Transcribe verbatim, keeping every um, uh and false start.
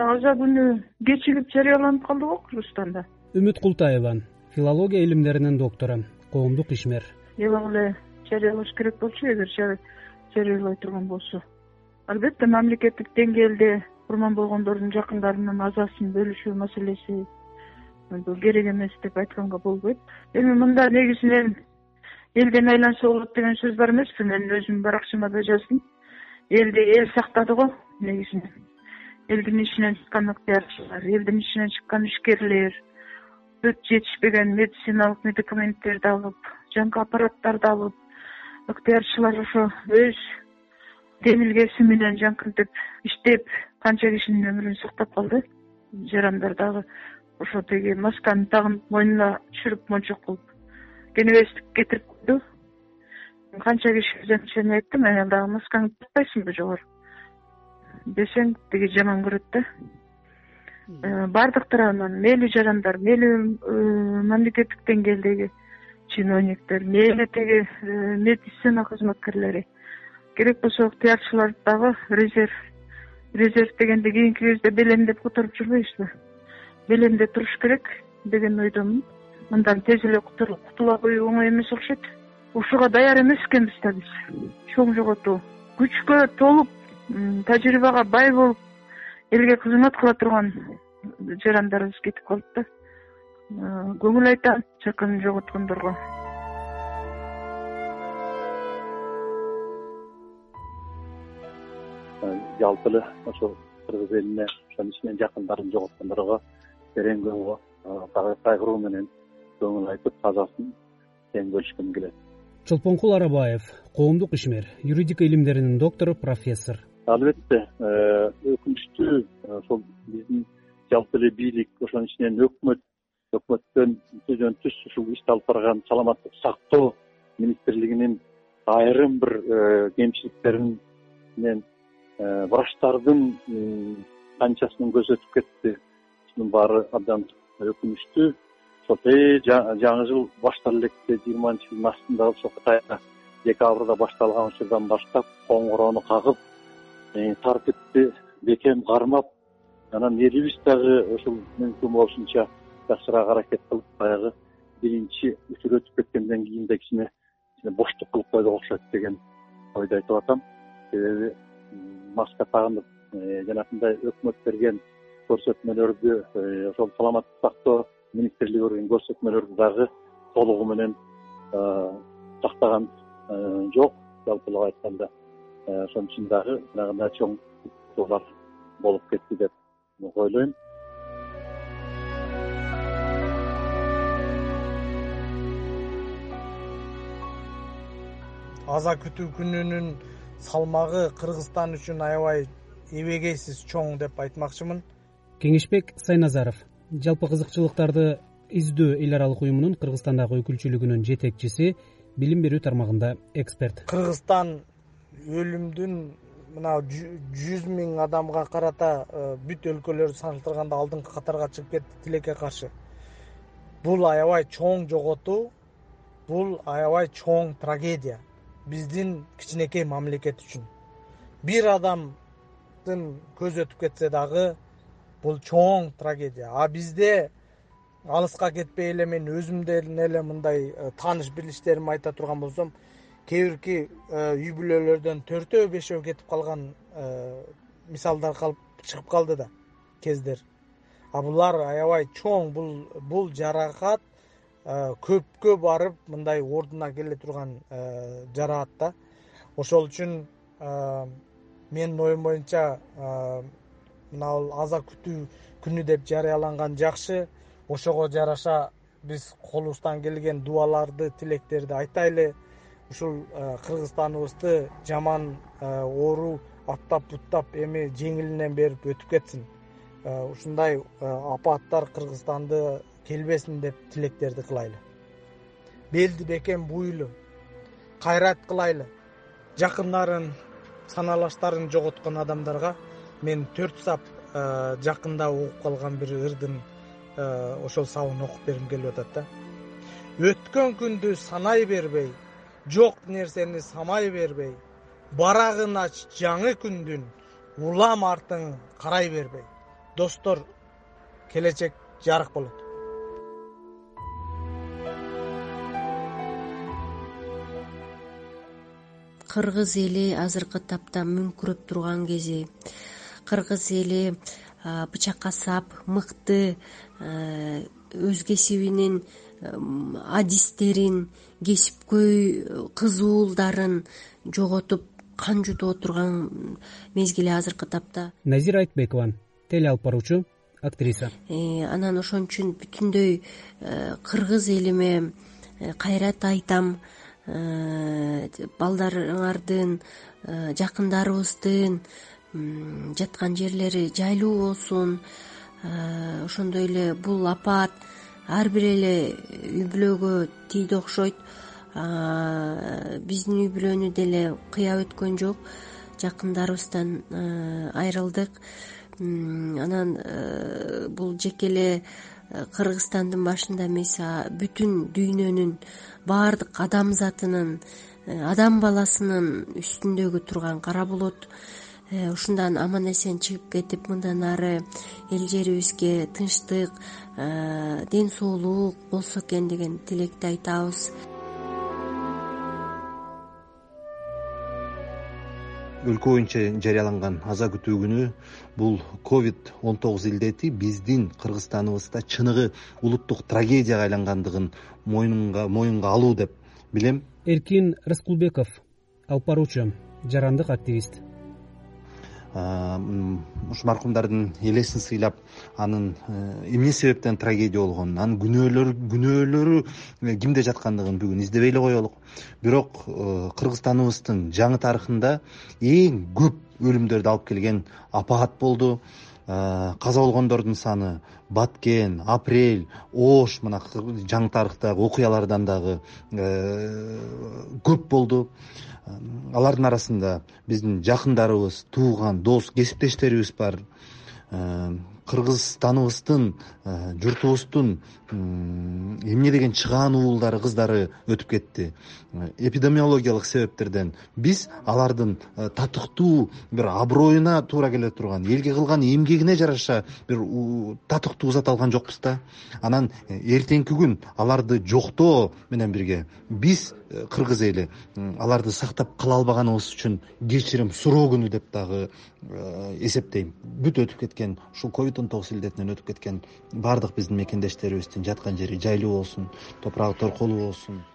аза күнү кечигип жарыяланып калды го Кыргызстанда. Үмүт Култаева, филология илимдеринин доктору, коомдук ишмер. Эле эле жарыялаш керек болчу, эгер жарыялай турган болсо. Албетте мамлекеттик деңгээлде курман болгондордун жакындарынын азасын бөлүшүү маселеси бул керек эмес деп айтканга болбойт. Эми мында негизинен элден айланса болот деген сөз бар эмеспи? Мен өзүм баракчама да жаздым. Элди эл сактады го негизинен. Элдин ичинен чыккан ыктыярчылар, элдин ичинен чыккан ишкерлер, бүт жетишпеген медициналык медикаменттерди алып, жаңы аппараттарды алып, ыктыярчылар ошо өз демилгеси менен жаңкынтип иштеп, канча кишинин өмүрүн сактап калды. Жарандар дагы ошо теги масканы тагынып, мойнуна түшүрүп, мончок кылып, кенебестик кетирип койду. Канча киши сен айттым, анан дагы маскаңды тактайсыңбы жогору десең, теги жаман көрөт да. Бардык тарабынан мейли жарандар, мейли мамлекеттик деңгээлдеги чиновниктер, мейли теги медицина кызматкерлери, керек болсо ыктыярчылар дагы резерв резерв дегенде кийинки кезде белемдеп которуп жүрбөйсүзбү? Белемде туруш керек деген ойдомун. Мындан тез эле кутула коюу оңой эмес окшойт. Ушуга даяр эмес экенбиз да биз. Чоң жоготуу, күчкө толуп, тажрыйбага бай болуп, элге кызмат кыла турган жарандарыбыз кетип калды да. Көңүл айтам жакын жоготкондорго. Жалпы эле ошо кыргыз элине ошонун ичинен жакындарын жоготкондорго терең кайгыруу менен көңүл айтып, казасын тең бөлүшкүм келет. Чолпонкул Арабаев, коомдук ишмер, юридика илимдеринин доктору, профессор. Албетте, өкүнүчтүү ошол биздин жалпы эле бийлик, ошонун ичинен өкмөт, өкмөттөн түздөн түз ушул ишти алып барган саламаттык сактоо министрлигинин айрым бир кемчиликтеринен врачтардын канчасын көрсөтүп кетти. Мунун баары абдан өкүнүчтүү. Ошол жаңы жыл башталып электе жыйырманчы жылдын астында ошо Кытайда декабрда башталган учурдан баштап коңгуроону кагып, тартипти бекем кармап, анан элибиз дагы ошол мүмкүн болушунча жакшыраак аракет кылып, баягы биринчи учур өтүп кеткенден кийин да кичине боштук кылып койдук окшойт деген ойду айтып атам. Себеби маска тагынып, жанакындай өкмөт берген көрсөтмөлөрдү, ошол саламаттык сактоо министрлиги берген көрсөтмөлөрдү дагы толугу менен сактаган жок. Жалпылап айтканда, ошон үчүн дагы жанагындай чоң жолдар болуп кетти деп ойлойм. Аза күтүү күнүнүн салмагы Кыргызстан үчүн аябай эбегейсиз чоң деп айтмакчымын. Кеңешбек Сайназаров, жалпы кызыкчылыктарды издөө эл аралык уюмунун Кыргызстандагы өкүлчүлүгүнүн жетекчиси, билим берүү тармагында эксперт. Кыргызстан өлүмдүн мына жүз миң адамга карата бүт өлкөлөрдү салыштырганда алдыңкы катарга чыгып кетти тилекке каршы. Бул аябай чоң жоготуу, бул аябай чоң трагедия биздин кичинекей мамлекет үчүн. Бир адамдын көзү өтүп кетсе дагы бул чоң трагедия. А бизде алыска кетпей эле мен өзүмдөн эле мындай тааныш билиштеримди айта турган болсом, кээ бирки үй бүлөлөрдөн төртөө бешөө кетип калган мисалдар калып чыгып калды да кездер. А булар аябай чоң, бул бул жаракат көпкө барып мындай ордуна келе турган жараат да. Ошол үчүн менин оюм боюнча мына аза күтүү күнү деп жарыяланган жакшы. Ошого жараша биз колубуздан келген дубаларды, тилектерди айтайлы. Ушул Кыргызстаныбызды жаман оору аттап буттап эми жеңилинен берип өтүп кетсин. Ушундай апаттар Кыргызстанды келбесин деп тилектерди кылайлы. Белди бекем буйлу, кайрат кылайлы. Жакындарын, саналаштарын жоготкон адамдарга мен төрт сап жакында угуп калган бир ырдын ошол сабын окуп бергим келип атат да. Өткөн күндү санай бербей, жок нерсени самай бербей, барагын ач жаңы күндүн, улам артың карай бербей. достор келечек жарык болот. Кыргыз эли азыркы тапта мүңкүрөп турган кези. Кыргыз эли бычакка сап, мыкты өз кесибинин адистерин, кесипкөй кызуулдарын жоготуп кан жутуп отурган мезгили азыркы тапта. Назира Айтбекова, теле алып баруучу, актриса. Анан ошон үчүн бүтүндөй кыргыз элиме кайрат айтам. Балдарыңардын, жакындарыбыздын жаткан жерлери жайлуу болсун. Ошондой эле бул апаат ар бир эле үй бүлөгө тийди окшойт. Биздин үй бүлөнү деле кыя өткөн жок. Жакындарыбыздан айрылдык. Анан бул жеке эле Кыргызстандын башында эмес, бүтүн дүйнөнүн баардык адамзатынын, адам баласынын үстүндөгү турган кара булут. Ушундан аман эсен чыгып кетип, мындан ары эл жерибизге тынчтык, ден соолук болсо экен деген тилекти айтабыз. Өлкө боюнча жарыяланган аза күтүү күнү бул ковид он тогуз илдети биздин Кыргызстаныбызда чыныгы улуттук трагедияга айлангандыгын моюнга моюнга алуу деп билем. Эркин Рыскулбеков, алып баруучу, жарандык активист. Ушу маркумдардын элесин сыйлап, анын эмне себептен трагедия болгонун, анын күнөөлөрү күнөөлөрү кимде жаткандыгын бүгүн издебей эле коелук. Бирок Кыргызстаныбыздын жаңы тарыхында эң көп өлүмдөрдү алып келген апаат болду. Каза болгондордун саны Баткен, Апрель, Ош, мына жаңы тарыхтагы окуялардан дагы көп болду. Алардын арасында биздин жакындарыбыз, тууган, дос, кесиптештерибиз бар. Кыргызстаныбыздын, журтубуздун эмне деген чыгаан уулдары, кыздары өтүп кетти. Эпидемиологиялык себептерден биз алардын татыктуу бир аброюна туура келе турган, элге кылган эмгегине жараша бир татыктуу зат алган жокпуз да. Анан эртеңки күн аларды жоктоо менен бирге биз кыргыз эли аларды сактап кала албаганыбыз үчүн кечирим суроо күнү деп дагы эсептейм. Бүт өтүп кеткен, ушул ковид он тогуз илдетинен өтүп кеткен баардык биздин мекендештерибиздин жаткан жери жайлуу болсун, топурагы торколуу болсун.